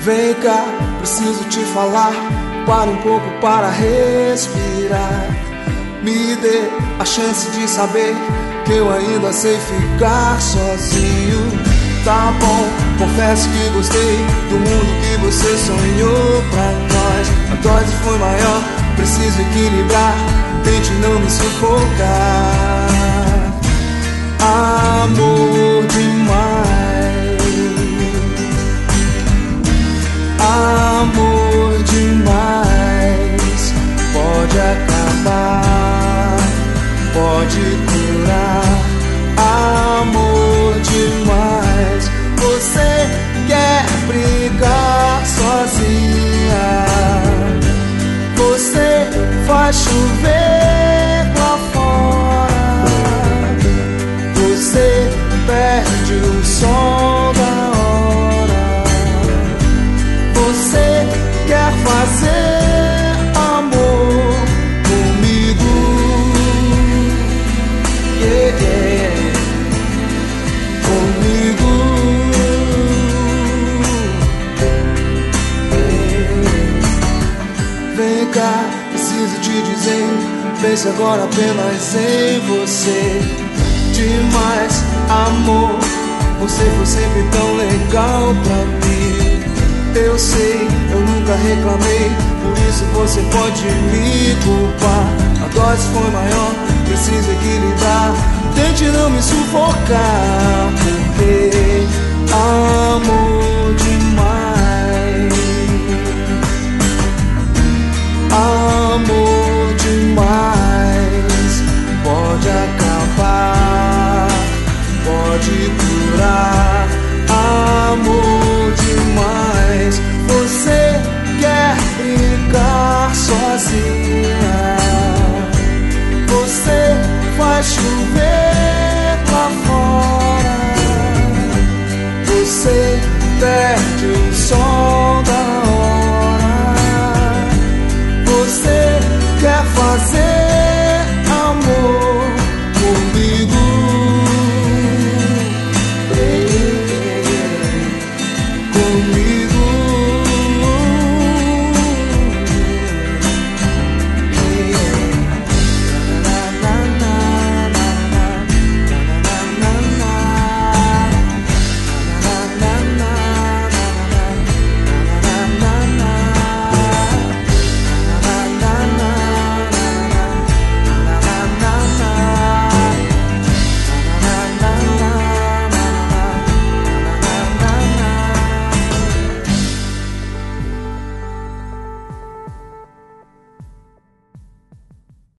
Vem cá, preciso te falar. Para um pouco para respirar. Me dê a chance de saber que eu ainda sei ficar sozinho. Tá bom, confesso que gostei do mundo que você sonhou pra nós. A dose foi maior, preciso equilibrar. Tente não me sufocar. Amor demais, amor demais. Pode acabar, pode curar. Amor demais. Você quer brigar sozinha, você faz chover lá fora, você perde o som da hora. Você quer fazer amor comigo, yeah, yeah. Comigo, yeah. Vem cá, preciso te dizer, pense agora apenas em você. Demais, amor, você foi sempre tão legal pra mim. Eu sei, eu nunca reclamei, por isso você pode me culpar. A dose foi maior, preciso equilibrar. Tente não me sufocar.